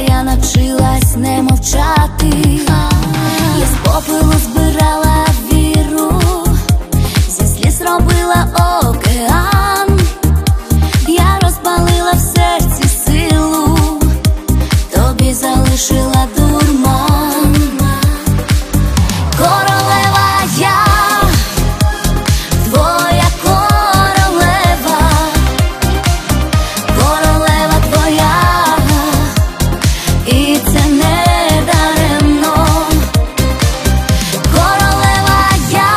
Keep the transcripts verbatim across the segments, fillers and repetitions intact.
я навчилась не мовчати. Я з попелу збирала віру, зі сліз робила океан. Я розпалила в серці силу, тобі залишила дурман. Королева я, твоя королева, королева твоя, і це не даремно. Королева я,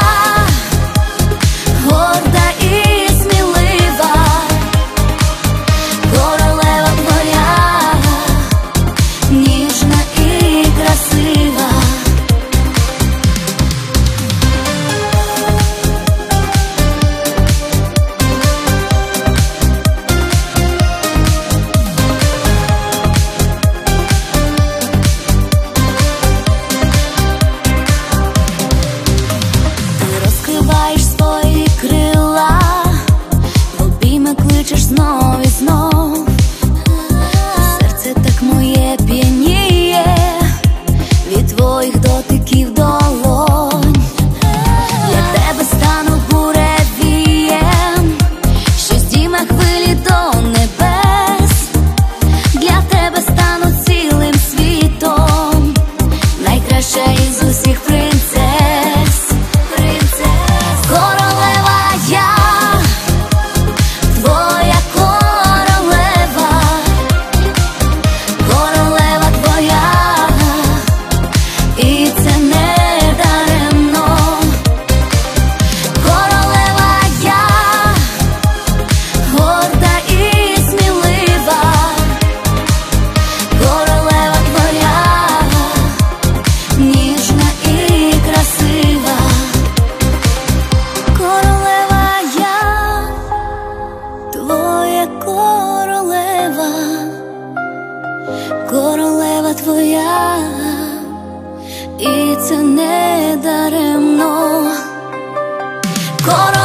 горда і смілива, королева твоя, ніжна і красива. Ти розкриваєш свої крила, в обійми кличеш знов і знов. Серце так моє п'яніє від твоїх дотиків долонь. Для тебе стану буревієм, що здійме хвилі до небес. Для тебе стану цілим світом, найкраща із усіх принцес. Королева я, твоя королева, королева твоя, і це не даремно. Королева я, горда і смілива, королева твоя, ніжна і красива. Королева я, твоя королева, королева твоя, і це не даремно. Королева